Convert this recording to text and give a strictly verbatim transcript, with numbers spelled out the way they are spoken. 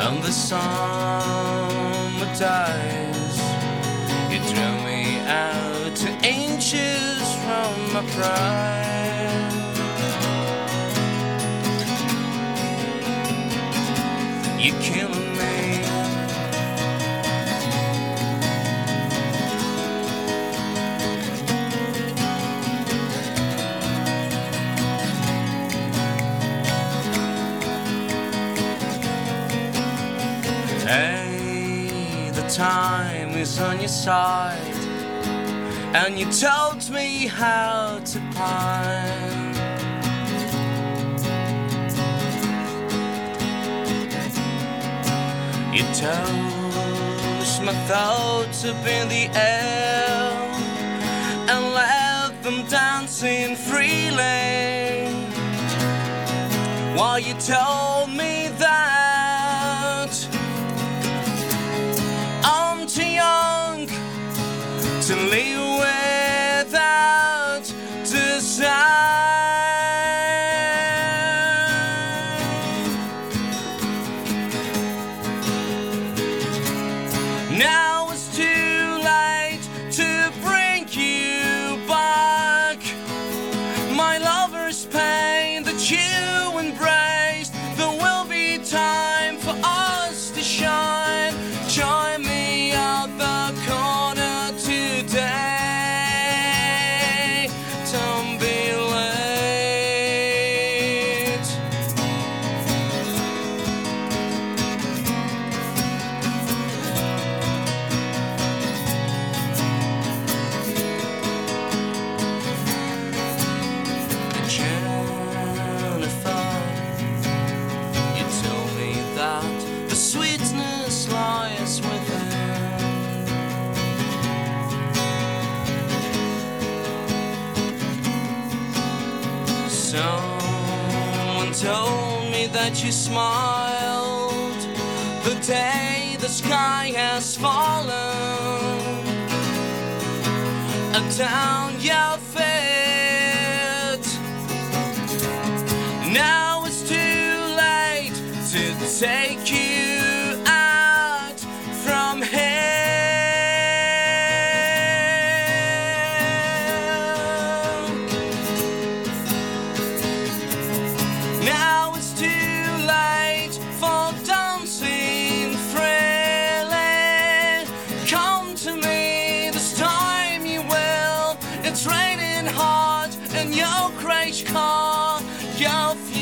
and the summer dies. You throw me out to inches from my pride. You're killing me. Hey, the time is on your side, and you told me how to pine. You toast my thoughts up in the air and left them dancing freely, while you told me that I'm too young to live without desire. Now it's too late to bring you back. My lover's pain that you embraced. There will be time for us to shine. Join me out the corner today. Don't be late. Jennifer, you told me that the sweetness lies within. Someone told me that you smiled the day the sky has fallen down your feet. Now it's too late to take you out from here. Now it's too late for dancing freely. Come to me, this time you will. It's raining hard in your crash car. Your